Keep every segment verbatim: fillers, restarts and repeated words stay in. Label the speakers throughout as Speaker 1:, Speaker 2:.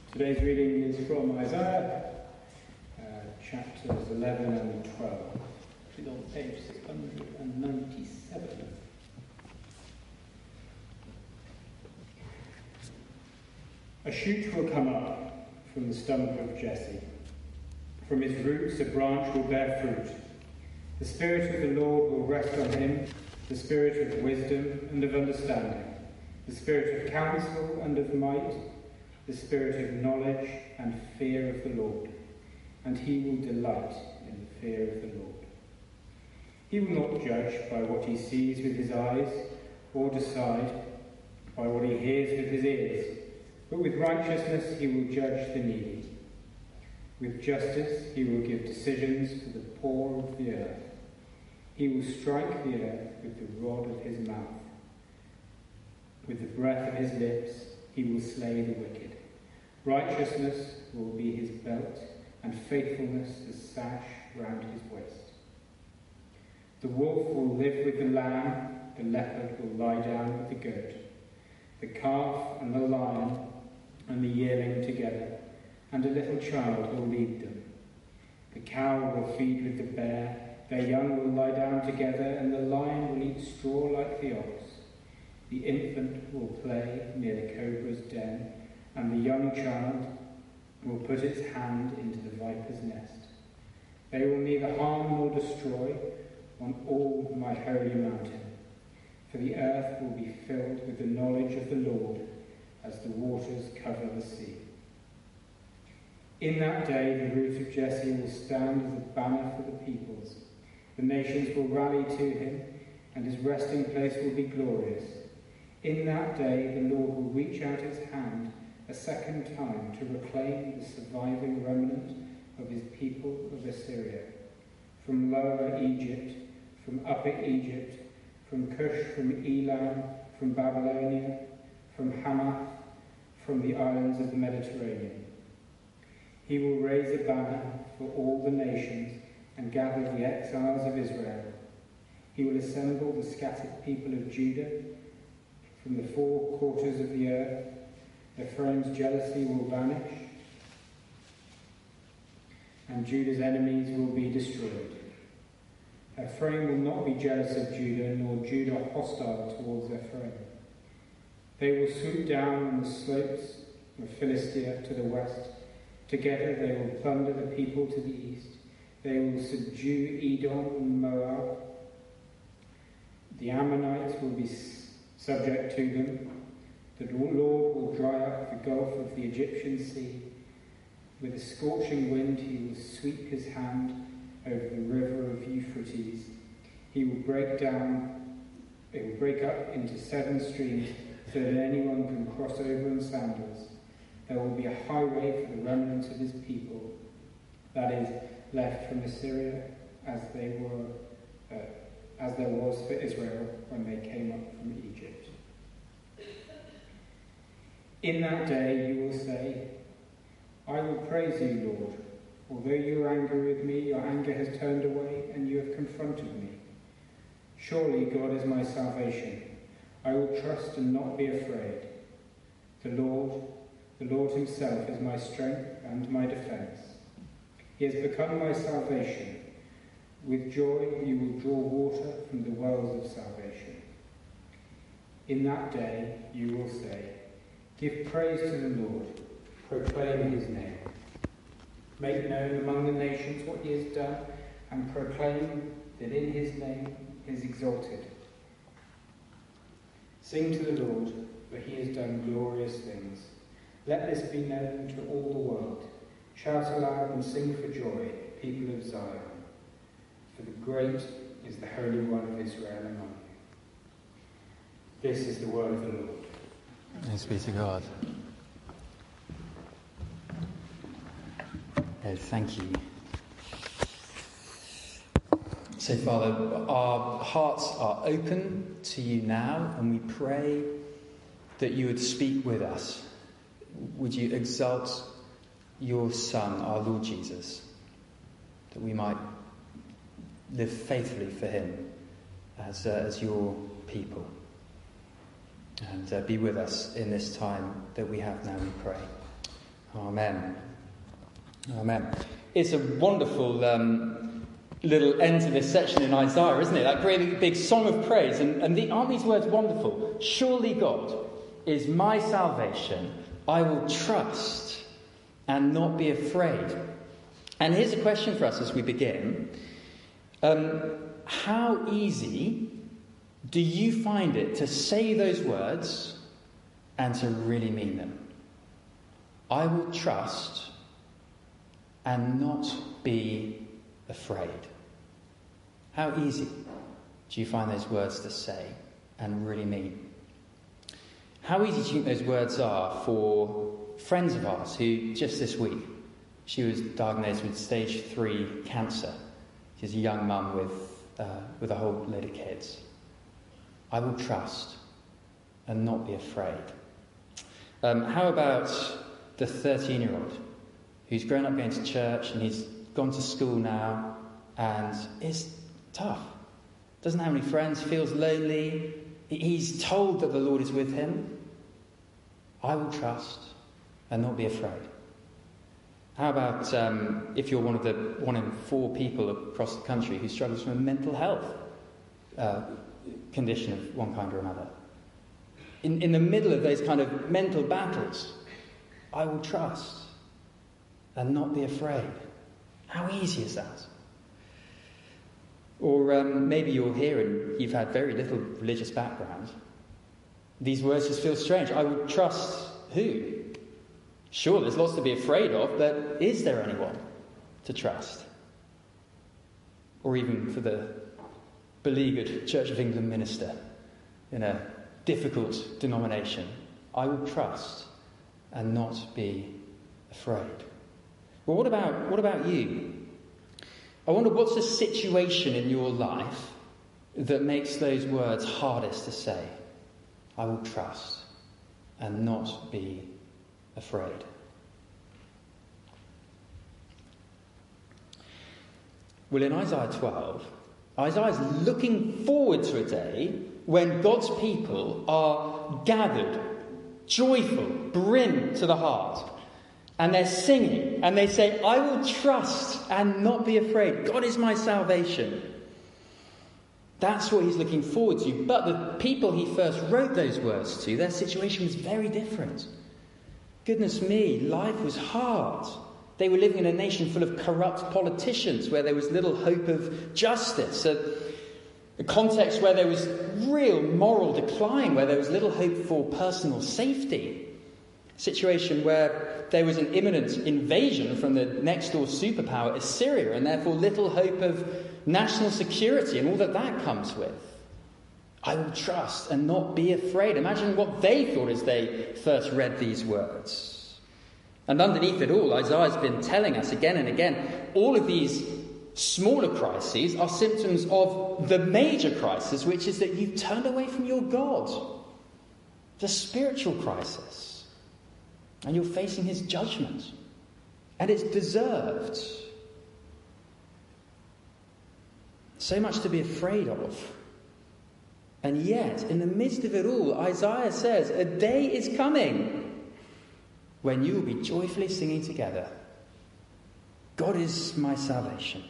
Speaker 1: Today's reading is from Isaiah, uh, chapters eleven and twelve, which is on page six hundred ninety-seven. A shoot will come up from the stump of Jesse. From his roots a branch will bear fruit. The Spirit of the Lord will rest on him, the Spirit of wisdom and of understanding, the Spirit of counsel and of might, the Spirit of knowledge and fear of the Lord. And he will delight in the fear of the Lord. He will not judge by what he sees with his eyes, or decide by what he hears with his ears, but with righteousness he will judge the needy. With justice he will give decisions to the poor of the earth. He will strike the earth with the rod of his mouth. With the breath of his lips he will slay the wicked. Righteousness will be his belt, and faithfulness the sash round his waist. The wolf will live with the lamb, the leopard will lie down with the goat. The calf and the lion and the yearling together, and a little child will lead them. The cow will feed with the bear, their young will lie down together, and the lion will eat straw like the ox. The infant will play near the cobra's den, and the young child will put its hand into the viper's nest. They will neither harm nor destroy on all my holy mountain, for the earth will be filled with the knowledge of the Lord as the waters cover the sea. In that day the root of Jesse will stand as a banner for the peoples. The nations will rally to him, and his resting place will be glorious. In that day the Lord will reach out his hand a second time to reclaim the surviving remnant of his people of Assyria, from Lower Egypt, from Upper Egypt, from Cush, from Elam, from Babylonia, from Hamath, from the islands of the Mediterranean. He will raise a banner for all the nations and gather the exiles of Israel. He will assemble the scattered people of Judah from the four quarters of the earth. Ephraim's jealousy will vanish, and Judah's enemies will be destroyed. Ephraim will not be jealous of Judah, nor Judah hostile towards Ephraim. They will swoop down on the slopes of Philistia to the west. Together they will plunder the people to the east. They will subdue Edom and Moab. The Ammonites will be subject to them. The Lord will dry up the gulf of the Egyptian sea. With a scorching wind he will sweep his hand over the river of Euphrates. He will break down, it will break up into seven streams so that anyone can cross over in sandals. There will be a highway for the remnants of his people, that is, left from Assyria, as they were, uh, as there was for Israel when they came up from Egypt. In that day you will say, I will praise you, Lord. Although you are angry with me, your anger has turned away, and you have confronted me. Surely God is my salvation. I will trust and not be afraid. The Lord, the Lord himself is my strength and my defense. He has become my salvation. With joy you will draw water from the wells of salvation. In that day you will say, give praise to the Lord, proclaim his name. Make known among the nations what he has done, and proclaim that in his name he is exalted. Sing to the Lord, for he has done glorious things. Let this be known to all the world. Shout aloud and sing for joy, people of Zion. For the great is the Holy One of Israel among you. This is the word of the Lord.
Speaker 2: Thanks be to God. Oh, thank you. So, Father, our hearts are open to you now, and we pray that you would speak with us. Would you exalt your Son, our Lord Jesus, that we might live faithfully for him as, uh, as your people. And uh, be with us in this time that we have now, we pray. Amen. Amen. It's a wonderful um, little end to this section in Isaiah, isn't it? That great big song of praise. And, and the, aren't these words wonderful? Surely God is my salvation. I will trust and not be afraid. And here's a question for us as we begin. Um, how easy do you find it to say those words and to really mean them? I will trust and not be afraid. How easy do you find those words to say and really mean? How easy do you think those words are for friends of ours who just this week, she was diagnosed with stage three cancer. She's a young mum with, uh, with a whole load of kids. I will trust and not be afraid. Um, how about the thirteen-year-old who's grown up going to church and he's gone to school now and is tough, doesn't have any friends, feels lonely, he's told that the Lord is with him. I will trust and not be afraid. How about um, if you're one of the one in four people across the country who struggles from a mental health uh, condition of one kind or another? In, in the middle of those kind of mental battles, I will trust and not be afraid. How easy is that? Or um, maybe you're here and you've had very little religious background. These words just feel strange. I will trust who? Sure, there's lots to be afraid of, but is there anyone to trust? Or even for the beleaguered Church of England minister in a difficult denomination, I will trust and not be afraid. Well, what about what about you? I wonder, what's the situation in your life that makes those words hardest to say? I will trust and not be afraid. Well, in Isaiah twelve, Isaiah's looking forward to a day when God's people are gathered, joyful, brim to the heart, and they're singing, and they say, I will trust and not be afraid. God is my salvation. That's what he's looking forward to. But the people he first wrote those words to, their situation was very different. Goodness me, life was hard. They were living in a nation full of corrupt politicians where there was little hope of justice. A, a context where there was real moral decline, where there was little hope for personal safety. A situation where there was an imminent invasion from the next door superpower Assyria, and therefore little hope of national security and all that that comes with. I will trust and not be afraid. Imagine what they thought as they first read these words. And underneath it all, Isaiah's been telling us again and again, all of these smaller crises are symptoms of the major crisis, which is that you've turned away from your God. The spiritual crisis. And you're facing his judgment. And it's deserved. So much to be afraid of. And yet, in the midst of it all, Isaiah says, a day is coming when you will be joyfully singing together, God is my salvation.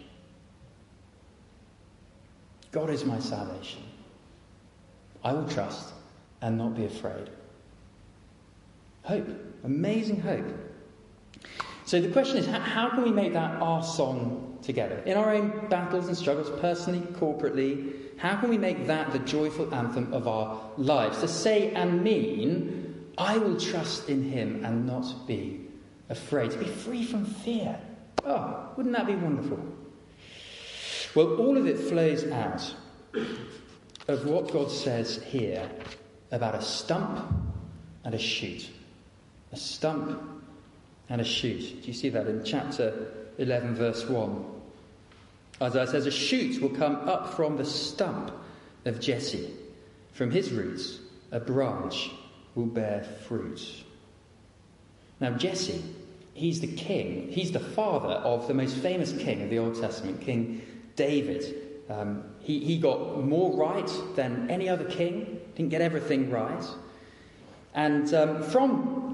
Speaker 2: God is my salvation. I will trust and not be afraid. Hope. Amazing hope. So the question is, how can we make that our song together? In our own battles and struggles, personally, corporately, how can we make that the joyful anthem of our lives? To say and mean, I will trust in him and not be afraid. To be free from fear. Oh, wouldn't that be wonderful? Well, all of it flows out of what God says here about a stump and a shoot. A stump and a shoot. Do you see that in chapter eleven, verse one? Isaiah says, a shoot will come up from the stump of Jesse. From his roots, a branch will bear fruit. Now, Jesse, he's the king. He's the father of the most famous king of the Old Testament, King David. Um, he, he got more right than any other king. Didn't get everything right. And um, from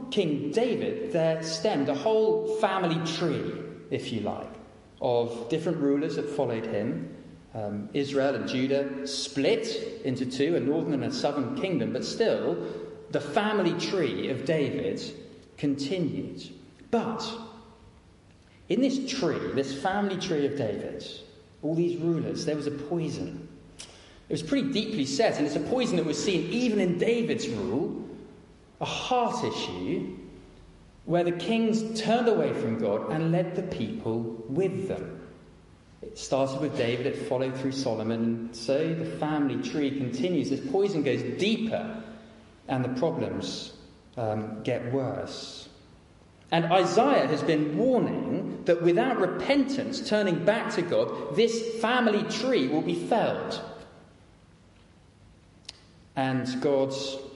Speaker 2: King David, there stemmed a whole family tree, if you like, of different rulers that followed him. Um, Israel and Judah split into two, a northern and a southern kingdom, but still, the family tree of David continued. But in this tree, this family tree of David, all these rulers, there was a poison. It was pretty deeply set, and it's a poison that was seen even in David's rule, a heart issue, where the kings turned away from God and led the people with them. It started with David, it followed through Solomon, and so the family tree continues. This poison goes deeper, and the problems um, get worse. And Isaiah has been warning that without repentance, turning back to God, this family tree will be felled. And God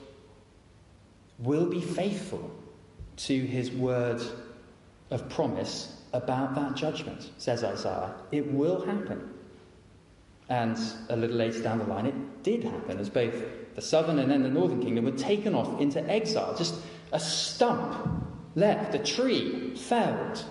Speaker 2: will be faithful to his word of promise about that judgment, says Isaiah. It will happen. And a little later down the line, it did happen, as both the southern and then the northern kingdom were taken off into exile. Just a stump left, a tree felled.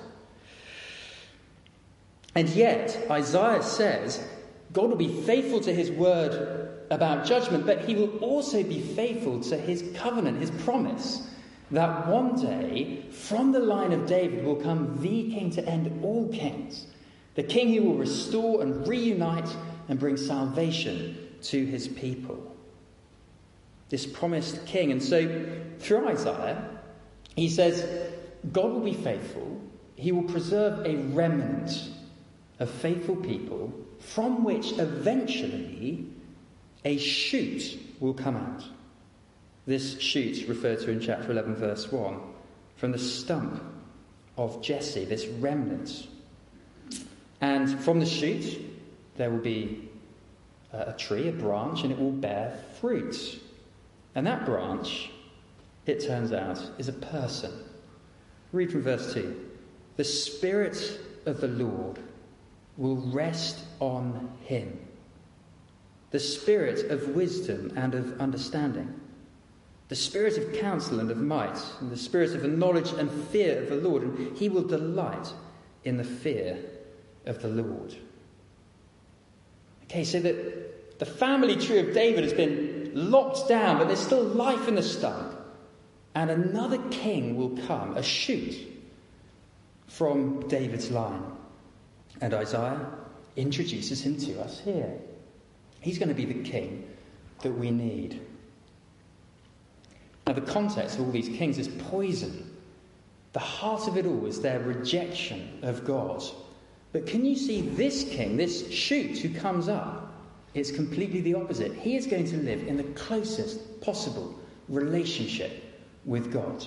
Speaker 2: And yet, Isaiah says, God will be faithful to his word about judgment, but he will also be faithful to his covenant, his promise, that one day, from the line of David will come the king to end all kings, the king who will restore and reunite and bring salvation to his people. This promised king. And so, through Isaiah, he says, God will be faithful. He will preserve a remnant of faithful people from which eventually a shoot will come out. This shoot referred to in chapter eleven, verse one, from the stump of Jesse, this remnant. And from the shoot, there will be a tree, a branch, and it will bear fruit. And that branch, it turns out, is a person. Read from verse two. The Spirit of the Lord will rest on him. The Spirit of wisdom and of understanding. The Spirit of counsel and of might. And the Spirit of the knowledge and fear of the Lord. And he will delight in the fear of the Lord. Okay, so that the family tree of David has been locked down, but there's still life in the stump. And another king will come, a shoot from David's line. And Isaiah introduces him to us here. He's going to be the king that we need. Now, the context of all these kings is poison. The heart of it all is their rejection of God. But can you see this king, this shoot who comes up? It's completely the opposite. He is going to live in the closest possible relationship with God.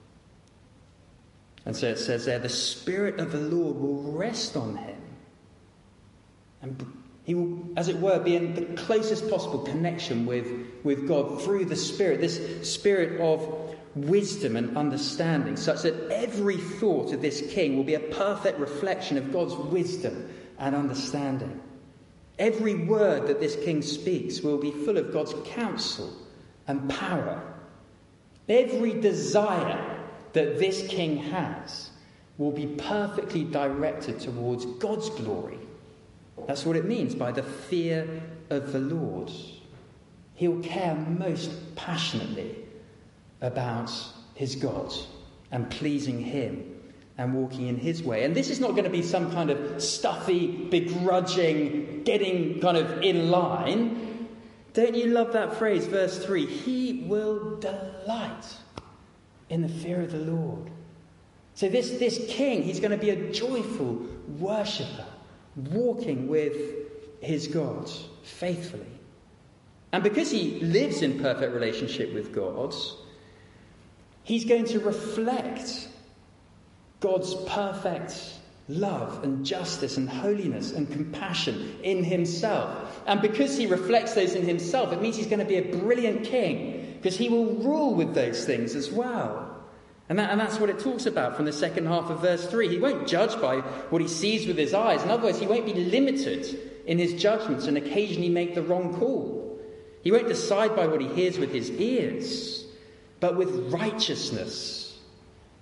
Speaker 2: And so it says there, the Spirit of the Lord will rest on him. And he will, as it were, be in the closest possible connection with, with God through the Spirit, this Spirit of wisdom and understanding, such that every thought of this king will be a perfect reflection of God's wisdom and understanding. Every word that this king speaks will be full of God's counsel and power. Every desire that this king has will be perfectly directed towards God's glory. That's what it means by the fear of the Lord. He'll care most passionately about his God and pleasing him and walking in his way. And this is not going to be some kind of stuffy, begrudging, getting kind of in line. Don't you love that phrase, verse three? He will delight in the fear of the Lord. So this, this king, he's going to be a joyful worshipper, walking with his God faithfully. And because he lives in perfect relationship with God, he's going to reflect God's perfect love and justice and holiness and compassion in himself. And because he reflects those in himself, it means he's going to be a brilliant king, because he will rule with those things as well. And, that, and that's what it talks about from the second half of verse three. He won't judge by what he sees with his eyes. In other words, he won't be limited in his judgments and occasionally make the wrong call. He won't decide by what he hears with his ears, but with righteousness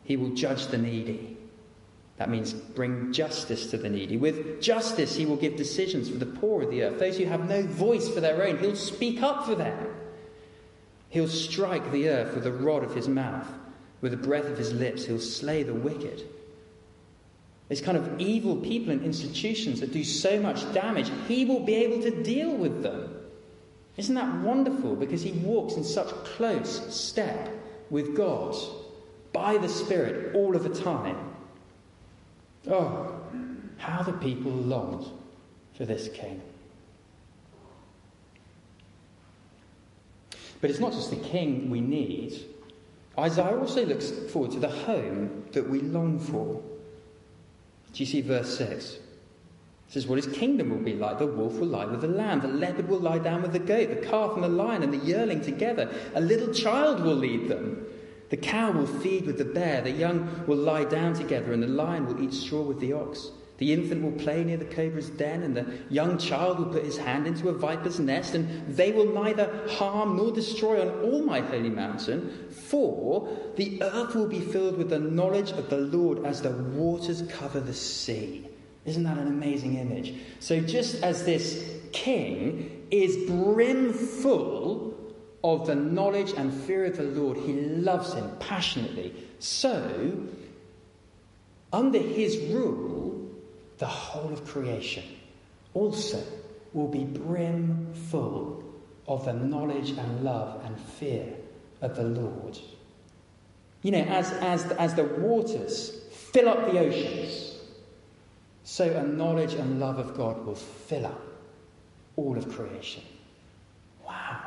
Speaker 2: he will judge the needy. That means bring justice to the needy. With justice, he will give decisions for the poor of the earth. Those who have no voice for their own, he'll speak up for them. He'll strike the earth with the rod of his mouth. With the breath of his lips, he'll slay the wicked. These kind of evil people and institutions that do so much damage, he will be able to deal with them. Isn't that wonderful? Because he walks in such close step with God by the Spirit all of the time. Oh, how the people longed for this king. But it's not just the king we need. Isaiah also looks forward to the home that we long for. Do you see verse six? It says, what his kingdom will be like. The wolf will lie with the lamb. The leopard will lie down with the goat. The calf and the lion and the yearling together. A little child will lead them. The cow will feed with the bear. The young will lie down together. And the lion will eat straw with the ox. The infant will play near the cobra's den. And the young child will put his hand into a viper's nest. And they will neither harm nor destroy on all my holy mountain. For the earth will be filled with the knowledge of the Lord as the waters cover the sea. Isn't that an amazing image? So just as this king is brimful of the knowledge and fear of the Lord, he loves him passionately. So, under his rule, the whole of creation also will be brimful of the knowledge and love and fear of the Lord. You know, as, as, as the waters fill up the oceans, so a knowledge and love of God will fill up all of creation. Wow.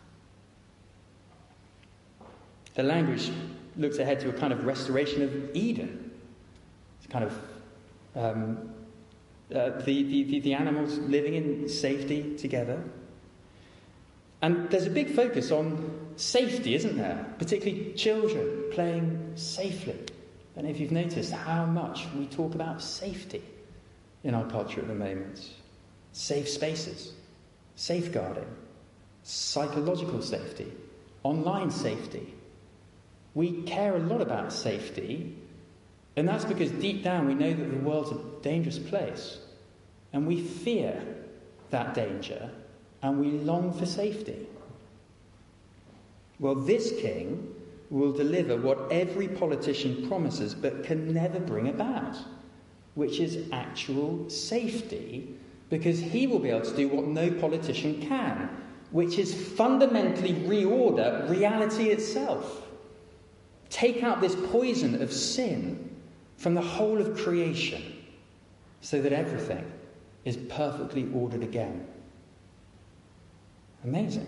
Speaker 2: The language looks ahead to a kind of restoration of Eden. It's kind of um, uh, the, the, the animals living in safety together. And there's a big focus on safety, isn't there? Particularly children playing safely. I don't know if you've noticed how much we talk about safety in our culture at the moment. Safe spaces, safeguarding, psychological safety, online safety. We care a lot about safety, and that's because deep down we know that the world's a dangerous place, and we fear that danger, and we long for safety. Well, this king will deliver what every politician promises but can never bring about, which is actual safety, because he will be able to do what no politician can, which is fundamentally reorder reality itself. Take out this poison of sin from the whole of creation so that everything is perfectly ordered again. Amazing.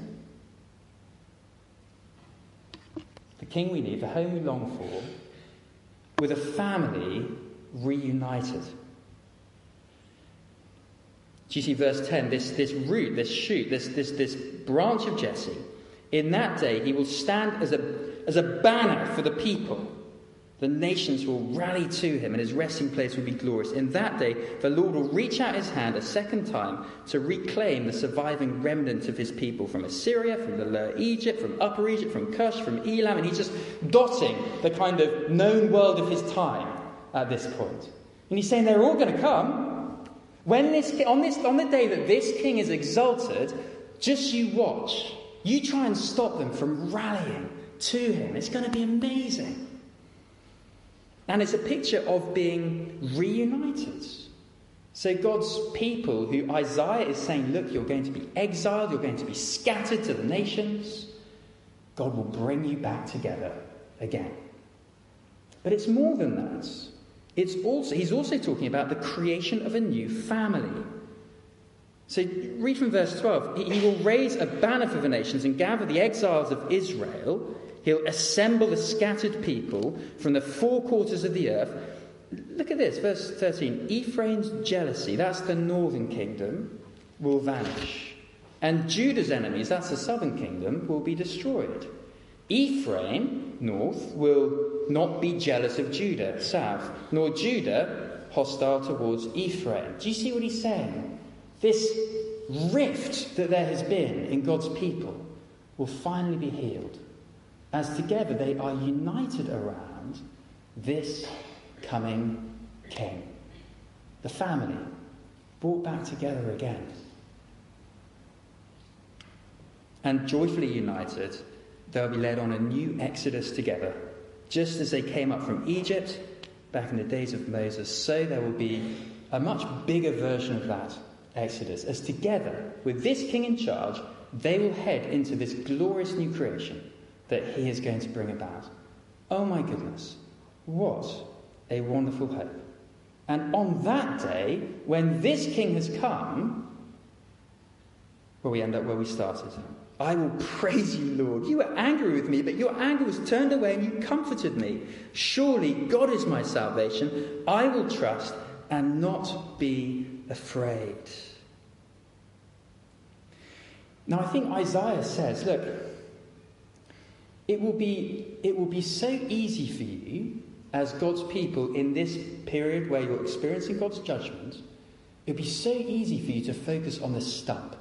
Speaker 2: The king we need, the home we long for, with a family reunited. Do you see verse ten? This, this root, this shoot, this, this, this branch of Jesse. In that day he will stand as a, as a banner for the people. The nations will rally to him, and his resting place will be glorious. In that day, the Lord will reach out his hand a second time to reclaim the surviving remnant of his people from Assyria, from the Lower Egypt, from Upper Egypt, from Cush, from Elam. And he's just dotting the kind of known world of his time at this point. And he's saying they're all going to come. When this, on, this, on the day that this king is exalted, just you watch. You try and stop them from rallying to him. It's going to be amazing. And it's a picture of being reunited. So God's people, who Isaiah is saying, look, you're going to be exiled, you're going to be scattered to the nations, God will bring you back together again. But it's more than that. It's also, he's also talking about the creation of a new family. So read from verse twelve. He will raise a banner for the nations and gather the exiles of Israel. He'll assemble the scattered people from the four quarters of the earth. Look at this, verse thirteen. Ephraim's jealousy, that's the northern kingdom, will vanish. And Judah's enemies, that's the southern kingdom, will be destroyed. Ephraim, north, will not be jealous of Judah, south, nor Judah hostile towards Ephraim. Do you see what he's saying? This rift that there has been in God's people will finally be healed, as together they are united around this coming king. The family brought back together again. And joyfully united, they'll be led on a new exodus together. Just as they came up from Egypt back in the days of Moses, so there will be a much bigger version of that exodus, as together with this king in charge, they will head into this glorious new creation that he is going to bring about. Oh my goodness, what a wonderful hope. And on that day, when this king has come, well, we end up where we started. I will praise you, Lord. You were angry with me, but your anger was turned away and you comforted me. Surely God is my salvation. I will trust and not be afraid. Now, I think Isaiah says, look, it will be, it will be so easy for you as God's people in this period where you're experiencing God's judgment. It will be so easy for you to focus on the stump.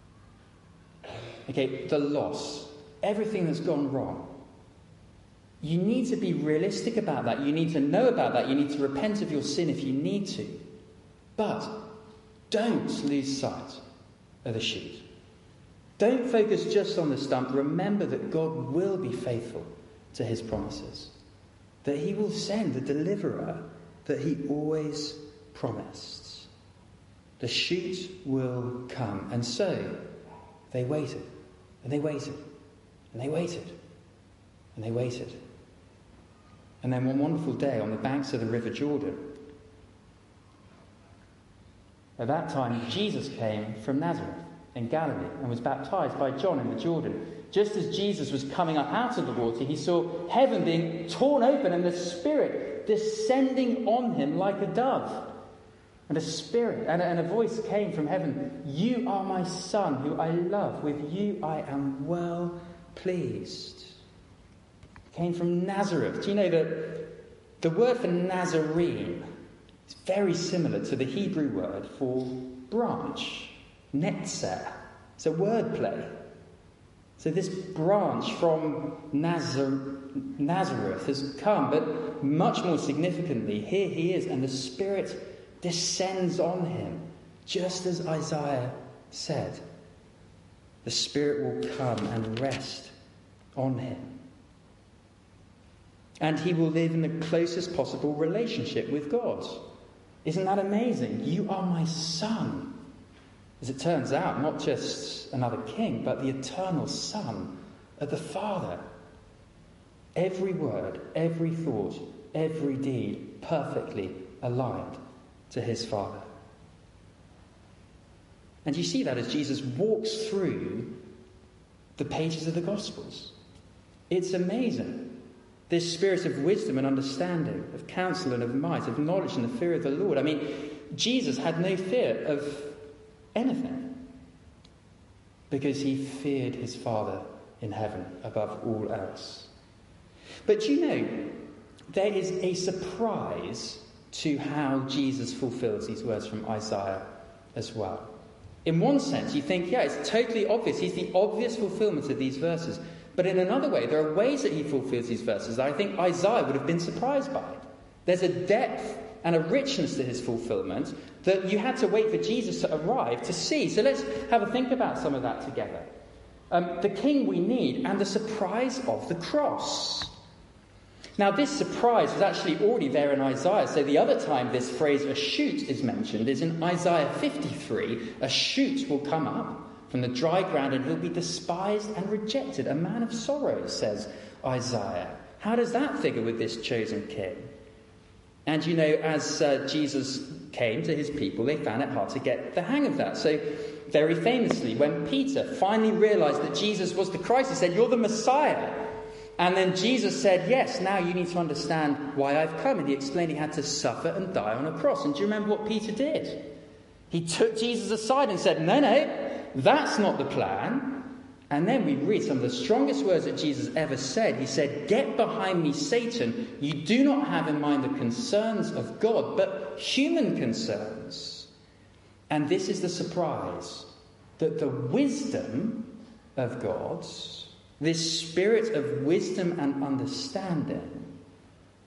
Speaker 2: Okay, the loss, everything that's gone wrong. You need to be realistic about that. You need to know about that. You need to repent of your sin if you need to. But don't lose sight of the shoot. Don't focus just on the stump. Remember that God will be faithful to his promises. That he will send the deliverer that he always promised. The shoot will come. And so they waited. And they waited, and they waited, and they waited. And then one wonderful day on the banks of the River Jordan, at that time Jesus came from Nazareth in Galilee and was baptized by John in the Jordan. Just as Jesus was coming up out of the water, he saw heaven being torn open and the Spirit descending on him like a dove. And a spirit and a, and a voice came from heaven. You are my son, who I love. With you I am well pleased. Came from Nazareth. Do you know that the word for Nazarene is very similar to the Hebrew word for branch, netzer. It's a word play. So this branch from Nazar- Nazareth has come, but much more significantly, here he is, and the Spirit descends on him, just as Isaiah said. The Spirit will come and rest on him. And he will live in the closest possible relationship with God. Isn't that amazing? You are my son. As it turns out, not just another king, but the eternal Son of the Father. Every word, every thought, every deed perfectly aligned to his Father. And you see that as Jesus walks through the pages of the Gospels. It's amazing. This spirit of wisdom and understanding, of counsel and of might, of knowledge and the fear of the Lord. I mean, Jesus had no fear of anything because he feared his Father in heaven above all else. But you know, there is a surprise to how Jesus fulfills these words from Isaiah as well. In one sense, you think, yeah, it's totally obvious. He's the obvious fulfillment of these verses. But in another way, there are ways that he fulfills these verses that I think Isaiah would have been surprised by. There's a depth and a richness to his fulfillment that you had to wait for Jesus to arrive to see. So let's have a think about some of that together. Um, the king we need and the surprise of the cross. Now, this surprise was actually already there in Isaiah. So the other time this phrase, a shoot, is mentioned is in Isaiah fifty-three. A shoot will come up from the dry ground and he'll be despised and rejected. A man of sorrows, says Isaiah. How does that figure with this chosen king? And you know, as uh, Jesus came to his people, they found it hard to get the hang of that. So very famously, when Peter finally realised that Jesus was the Christ, he said, "You're the Messiah." And then Jesus said, "Yes, now you need to understand why I've come." And he explained he had to suffer and die on a cross. And do you remember what Peter did? He took Jesus aside and said, no, no, that's not the plan. And then we read some of the strongest words that Jesus ever said. He said, "Get behind me, Satan. You do not have in mind the concerns of God, but human concerns." And this is the surprise, that the wisdom of God, this spirit of wisdom and understanding,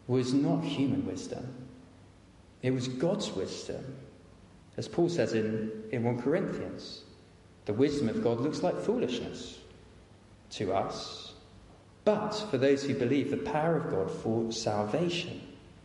Speaker 2: was not human wisdom. It was God's wisdom. As Paul says in, in First Corinthians, the wisdom of God looks like foolishness to us, but for those who believe, the power of God for salvation.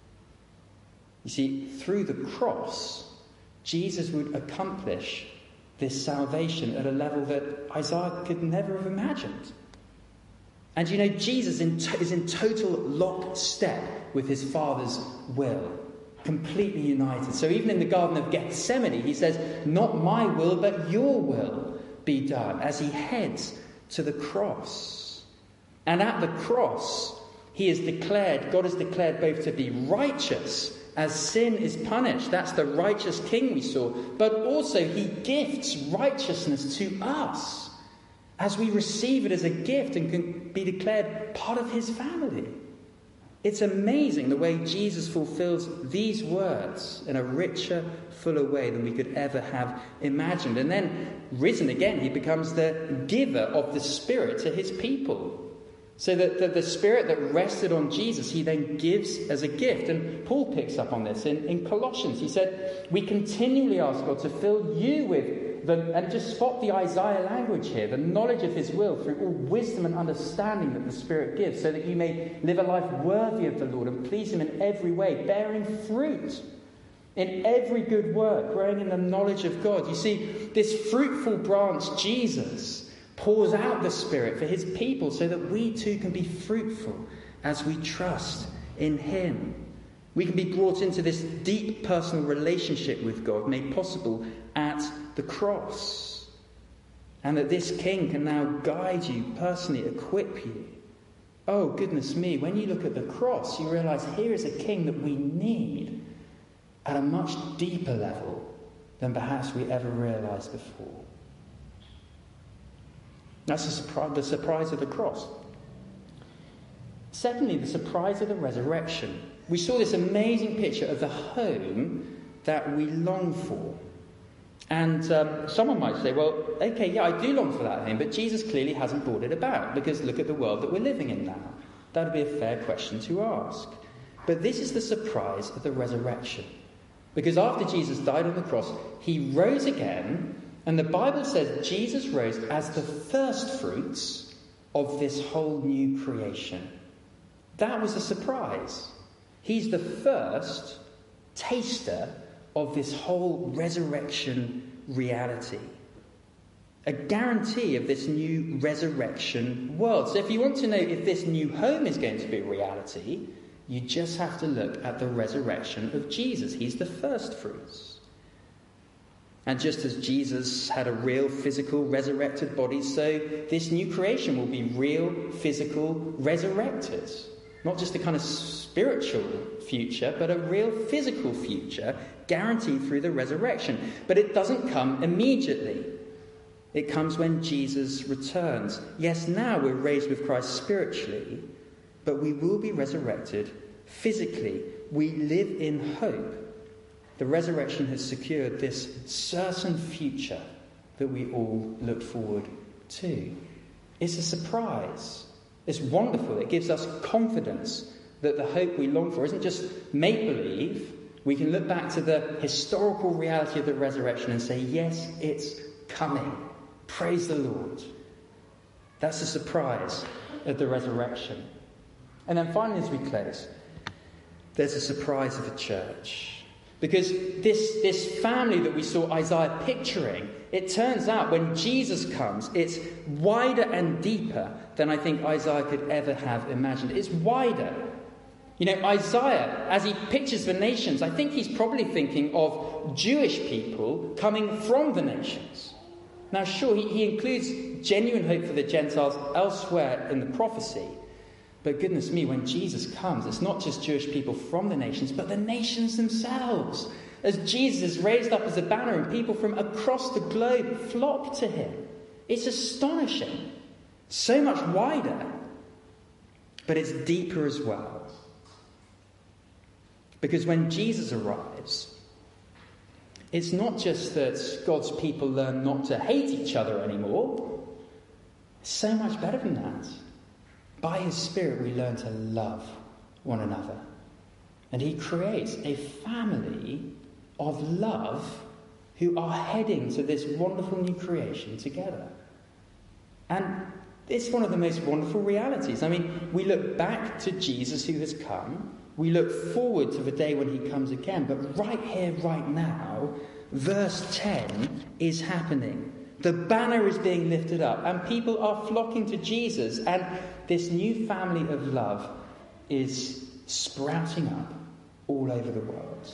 Speaker 2: You see, through the cross, Jesus would accomplish this salvation at a level that Isaiah could never have imagined. And you know, Jesus in to- is in total lockstep with his Father's will, completely united. So even in the Garden of Gethsemane, he says, "Not my will, but your will be done," as he heads to the cross. And at the cross, he is declared, God is declared both to be righteous as sin is punished. That's the righteous king we saw. But also he gifts righteousness to us as we receive it as a gift and can be declared part of his family. It's amazing the way Jesus fulfills these words in a richer, fuller way than we could ever have imagined. And then, risen again, he becomes the giver of the Spirit to his people. So that the, the Spirit that rested on Jesus, he then gives as a gift. And Paul picks up on this in, in Colossians. He said, we continually ask God to fill you with, the, and just spot the Isaiah language here, the knowledge of his will through all wisdom and understanding that the Spirit gives, so that you may live a life worthy of the Lord and please him in every way, bearing fruit in every good work, growing in the knowledge of God. You see, this fruitful branch, Jesus, pours out the Spirit for his people so that we too can be fruitful as we trust in him. We can be brought into this deep personal relationship with God made possible at the cross. And that this King can now guide you, personally equip you. Oh, goodness me, when you look at the cross, you realise here is a King that we need at a much deeper level than perhaps we ever realised before. That's the surprise, the surprise of the cross. Secondly, the surprise of the resurrection. We saw this amazing picture of the home that we long for. And um, someone might say, well, okay, yeah, I do long for that home, but Jesus clearly hasn't brought it about, because look at the world that we're living in now. That would be a fair question to ask. But this is the surprise of the resurrection. Because after Jesus died on the cross, he rose again. And the Bible says Jesus rose as the first fruits of this whole new creation. That was a surprise. He's the first taster of this whole resurrection reality. A guarantee of this new resurrection world. So if you want to know if this new home is going to be a reality, you just have to look at the resurrection of Jesus. He's the first fruits. And just as Jesus had a real physical resurrected body, so this new creation will be real physical resurrected. Not just a kind of spiritual future, but a real physical future guaranteed through the resurrection. But it doesn't come immediately. It comes when Jesus returns. Yes, now we're raised with Christ spiritually, but we will be resurrected physically. We live in hope. The resurrection has secured this certain future that we all look forward to. It's a surprise. It's wonderful. It gives us confidence that the hope we long for isn't just make-believe. We can look back to the historical reality of the resurrection and say, yes, it's coming. Praise the Lord. That's the surprise of the resurrection. And then finally, as we close, there's a surprise of the church. Because this, this family that we saw Isaiah picturing, it turns out when Jesus comes, it's wider and deeper than I think Isaiah could ever have imagined. It's wider. You know, Isaiah, as he pictures the nations, I think he's probably thinking of Jewish people coming from the nations. Now, sure, he, he includes genuine hope for the Gentiles elsewhere in the prophecy. But goodness me, when Jesus comes, it's not just Jewish people from the nations, but the nations themselves. As Jesus is raised up as a banner and people from across the globe flock to him. It's astonishing. So much wider. But it's deeper as well. Because when Jesus arrives, it's not just that God's people learn not to hate each other anymore. It's so much better than that. By his Spirit, we learn to love one another. And he creates a family of love who are heading to this wonderful new creation together. And it's one of the most wonderful realities. I mean, we look back to Jesus who has come. We look forward to the day when he comes again. But right here, right now, verse ten is happening. The banner is being lifted up and people are flocking to Jesus. And this new family of love is sprouting up all over the world.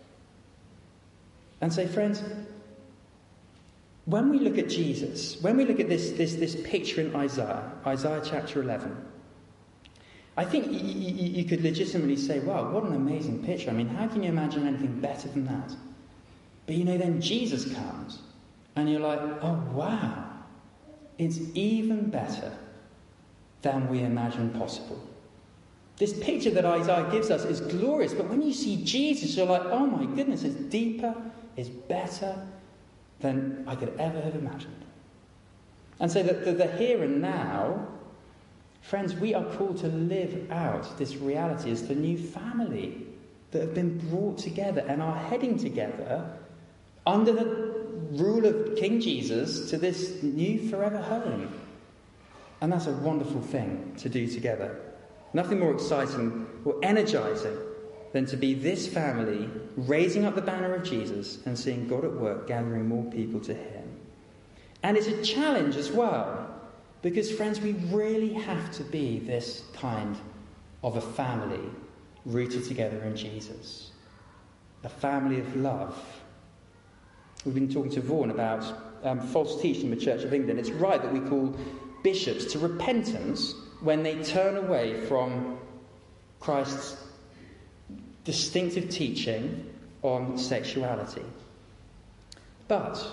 Speaker 2: And so, friends, when we look at Jesus, when we look at this, this, this picture in Isaiah, Isaiah chapter eleven, I think y- y- you could legitimately say, wow, what an amazing picture. I mean, how can you imagine anything better than that? But you know, then Jesus comes and you're like, oh, wow, it's even better than we imagined possible. This picture that Isaiah gives us is glorious, but when you see Jesus, you're like, oh my goodness, it's deeper, it's better than I could ever have imagined. And so the, the, the here and now, friends, we are called to live out this reality as the new family that have been brought together and are heading together under the rule of King Jesus to this new forever home. And that's a wonderful thing to do together. Nothing more exciting or energizing than to be this family raising up the banner of Jesus and seeing God at work gathering more people to him. And it's a challenge as well, because, friends, we really have to be this kind of a family rooted together in Jesus. A family of love. We've been talking to Vaughan about um, false teaching in the Church of England. It's right that we call bishops to repentance when they turn away from Christ's distinctive teaching on sexuality. But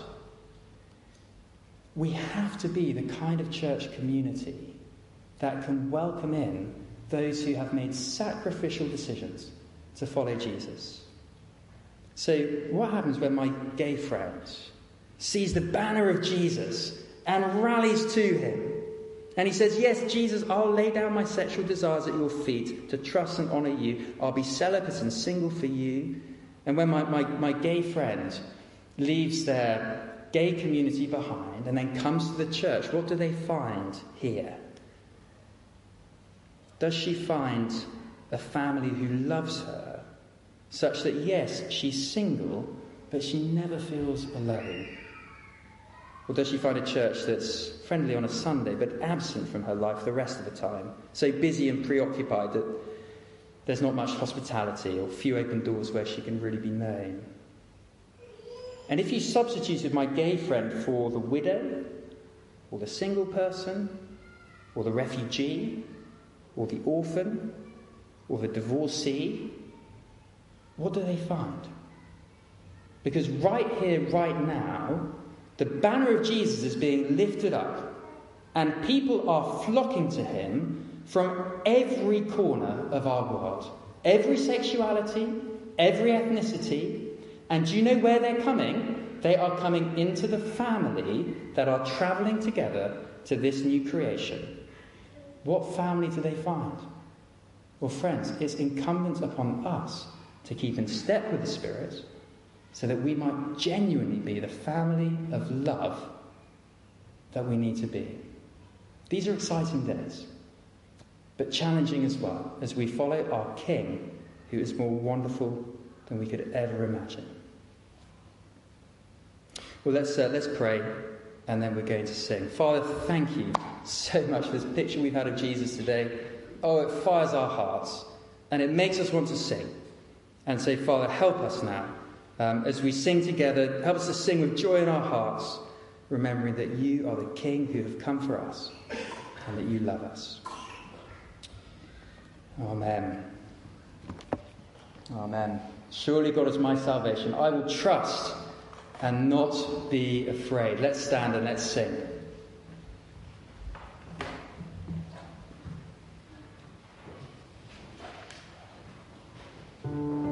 Speaker 2: we have to be the kind of church community that can welcome in those who have made sacrificial decisions to follow Jesus. So what happens when my gay friend sees the banner of Jesus and rallies to him? And he says, yes, Jesus, I'll lay down my sexual desires at your feet to trust and honour you. I'll be celibate and single for you. And when my, my, my gay friend leaves their gay community behind and then comes to the church, what do they find here? Does she find a family who loves her such that, yes, she's single, but she never feels alone? Or does she find a church that's friendly on a Sunday but absent from her life the rest of the time, so busy and preoccupied that there's not much hospitality or few open doors where she can really be known? And if you substituted my gay friend for the widow, or the single person, or the refugee, or the orphan, or the divorcee, what do they find? Because right here, right now, the banner of Jesus is being lifted up, and people are flocking to him from every corner of our world. Every sexuality, every ethnicity. And do you know where they're coming? They are coming into the family that are travelling together to this new creation. What family do they find? Well, friends, it's incumbent upon us to keep in step with the Spirit, so that we might genuinely be the family of love that we need to be. These are exciting days, but challenging as well, as we follow our King, who is more wonderful than we could ever imagine. Well, let's uh, let's pray, and then we're going to sing. Father, thank you so much for this picture we've had of Jesus today. Oh, it fires our hearts, and it makes us want to sing. And so, Father, help us now. Um, as we sing together, help us to sing with joy in our hearts, remembering that you are the King who have come for us and that you love us. Amen. Amen. Surely God is my salvation. I will trust and not be afraid. Let's stand and let's sing. Thank you.